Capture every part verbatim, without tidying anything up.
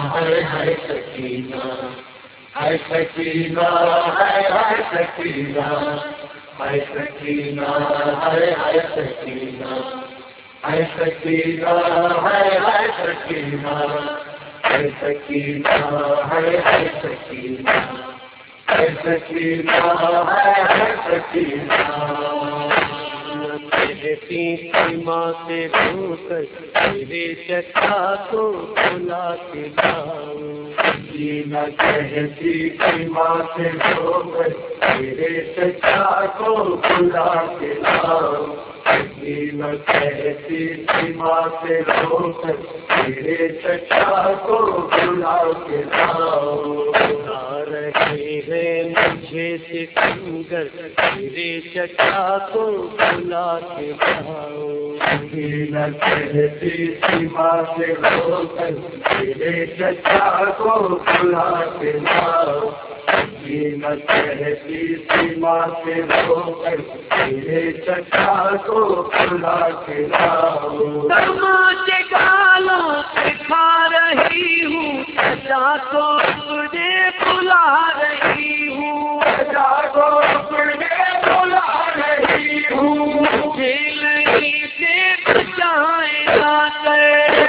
ہے ہے سکینہ ہے سکینہ ہے ہے سکینہ ہے سکینہ ہے ہے سکینہ ہے سکینہ ہے ہے سکینہ ہے سکینہ ہے ہے سکینہ ہے سکینہ ہے ہے سکینہ کہتی تھی ماں سے رو کر میرے چچا کو بلا کے لاؤ، سکینہ کہتی تھی ماں سے رو کر میرے چچا کو بلا کے لاؤ، سکینہ کہتی تھی ماں سے رو کر میرے چچا کو بلا کے لاؤ، آ رہے ہیں مجھے سکندر میرے چچا کو بلا کے لاؤ، سکینہ کہتی تھی ماں سے رو کر میرے چچا کو بلا کے لاؤ، سکینہ کہتی تھی ماں سے رو کر میرے چچا کو بلا کے لاؤ، تماچے گالوں سے کھا رہی ہوں چچا کو تجھے بلا رہی ہوں، چچا کو تجھے بلا رہی ہوں، جیل ہی سے بچائے آ کر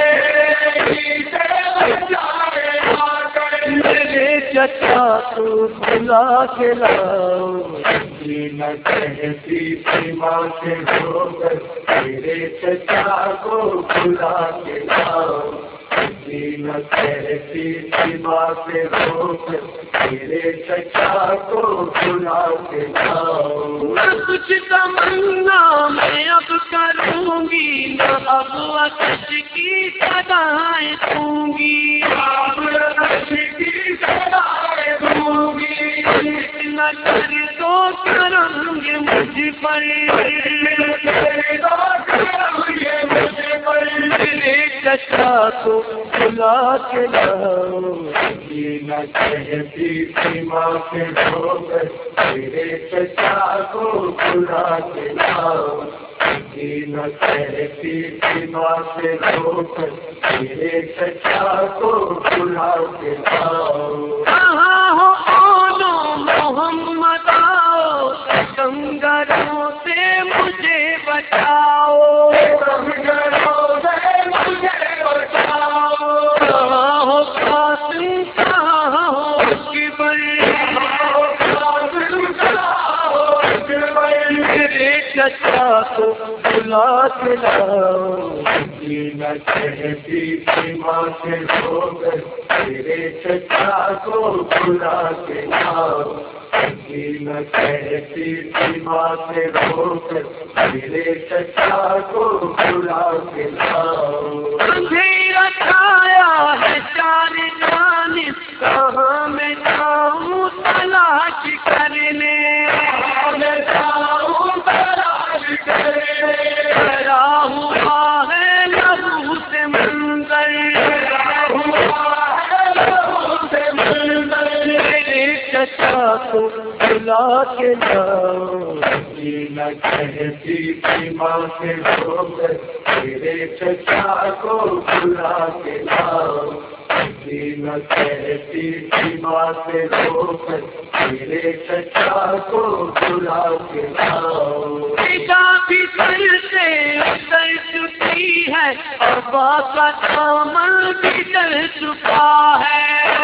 میرے چچا کو بلا کے لاؤ، سکینہ کہتی تھی ماں سے رو کر میرے چچا کو بلا کے لاؤ، سکینہ کہتی تھی ماں سے رو کر میرے چچا کو بلا کے لاؤ، نہ کچھ تمنا میں اب کروں گی، نہ اب وقت کی سدائیں دوں گی، کی سدائیں دوں گی، نہ کر تو کریں گے مجھ پر میرے چچا کو بلا کے لاؤ، سکینہ کہتی تھی ماں سے رو کر میرے چچا کو بلا کے لاؤ، سکینہ کہتی تھی ماں سے رو کر میرے چچا کو بلا کے لاؤ، کہاں ہو آنو محمد آؤ سنگروں سے مجھے بچاؤ، کہاں ہو قاسم کہاں ہو میرے چچا کو بلا کے لاؤ، سکینہ کہتی تھی ماں سے رو کر میرے چچا کو بلا کے لاؤ، سکینہ کہتی تھی ماں سے رو کر میرے چچا کو بلا کے لاؤ، اندھیرا چھایا ہے چار جانب کہاں میں جاؤں تلاش کرنے، ڈرا ہوا ہے لہو سے منظر میرے چچا کو بلا کے لاؤ، سکینہ کہتی تھی ماں سے رو کر میرے چچا کو بلا کے لاؤ، سکینہ کہتی تھی ماں سے رو کر میرے چچا کو بلا کے لاؤ، بھی سر سے اتر چکی ہے ابا کا دامن بھی ڈر چکا ہے،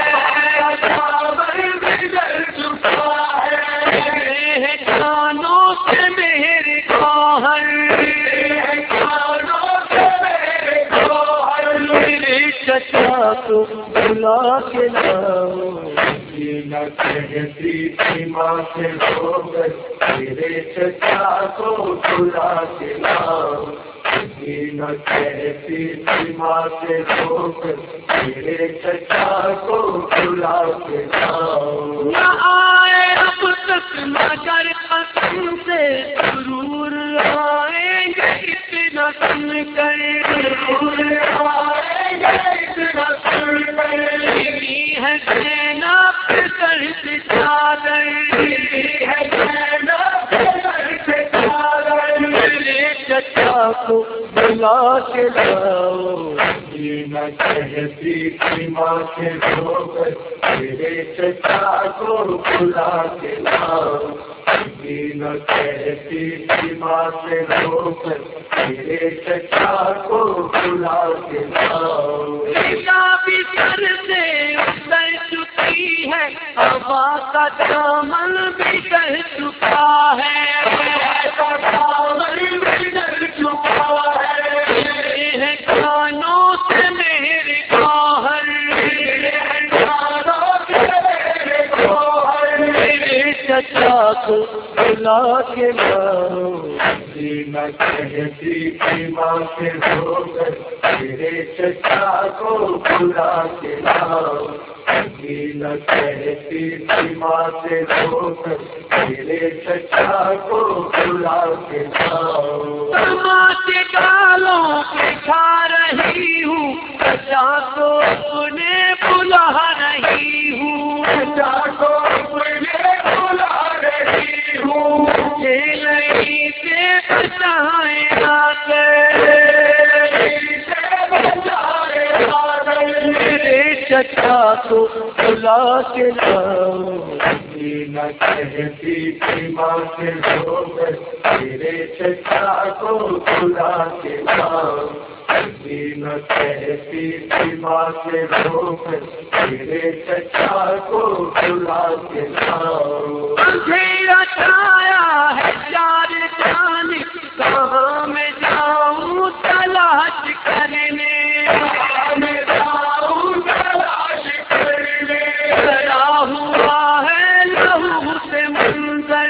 میرے کانوں سے میرے گوہر میرے چچا کو بلا کے لاؤ، سکینہ کہتی تھی ماں سے رو کر میرے چچا کو بلا کے لاؤ، سکینہ کہتی تھی ماں سے رو کر میرے چچا کو بلا کے لاؤ، نہ آئے اب تک مگر قسم سے ضرور آئیں گے اتنا سن کر، ہے زینب سر سے چادر میرے چچا کو بلا کے لاؤ، نہ کہتی تھی ماں کے رو کر تیرے چچا کو بلا کے لاؤ، نہ کہتی تھی ماں سے رو کر تیرے چچا کو بلا کے لاؤ، بھی سر سے اتر چکی ہے، ہوا کا دامن بھی ڈر چکا ہے، دامن بھی ڈر چکا ہے، کانوں سے میرے گوہر، میرے چچا کو بلا کے لاؤ، نہ کہتی تھی ماں سے رو کر تیرے چچا کو بلا کے لاؤ، نہ کہتی تھی ماں سے رو کر تیرے چچا کو بلا کے لاؤ، ماں کے گالوں پہ کھا رہی ہوں، چچا کو اپنے بلا رہی ہوں، چچا کو اپنے بلا رہی ہوں، مجھے نہیں سے بچائے آ کر، میرے چچا کو بلا کے لاؤ، نہ کہتی تھی ماں سے رو کر تیرے چچا کو بلا کے لاؤ، نہ کہتی تھی ماں سے رو کر تیرے چچا کو بلا کے لاؤ، اندھیرا چھایا ہے چار جانے، کہاں میں جاؤں تلاش کرنے، ڈرا ہوا ہے لہو سے منظر،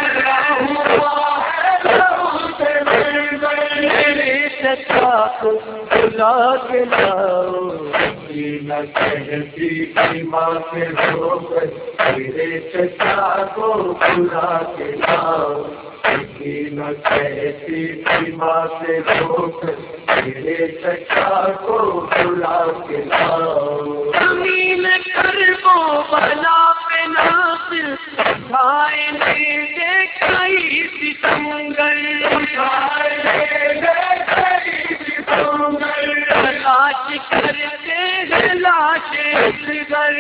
میرے چچا کو بلا کے لاؤ، نہ کہتی تھی ماں سے رو کر تیرے چچا کو بلا کے لاؤ، نہ کہتی تھی ماں سے رو کر تیرے چچا کو بلا کے لاؤ، زمین کربوں بلا پہ ناصر کھائے نے دیکھائی ستمگر، لاش کرتے ہیں لاش اصغر،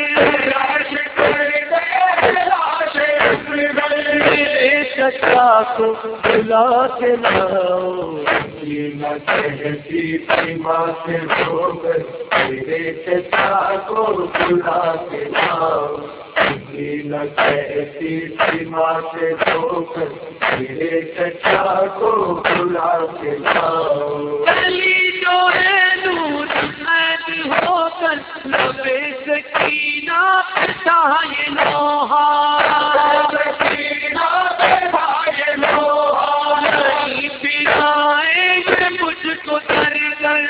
میرے چچا کو بلا کے لاؤ، نہ کہتی تھی ماں سے رو کر تیرے چچا کو بلا کے لاؤ، نہ کہتی تھی ماں سے رو کر تیرے چچا کو بلا کے لاؤ، گلی جو ہے نور قید ہو کر لبے سکینہ پھسائے نوحہ، نہیں پلائیں گے مجھ کو در در،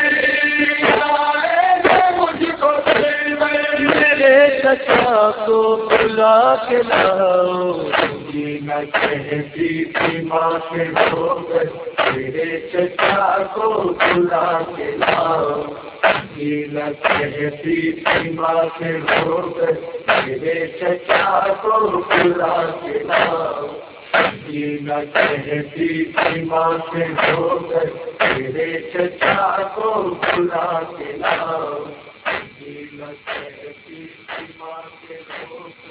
میرے چچا کو بلا کے لاؤ، نہ کہتی تھی ماں سے رو کر تیرے چچا کو بلا کے لاؤ، نہ کہتی تھی ماں سے رو کر تیرے چچا کو بلا کے لاؤ، نہ کہتی تھی ماں سے رو کر تیرے چچا کو بلا کے لاؤ، نہ کہتی تھی ماں سے رو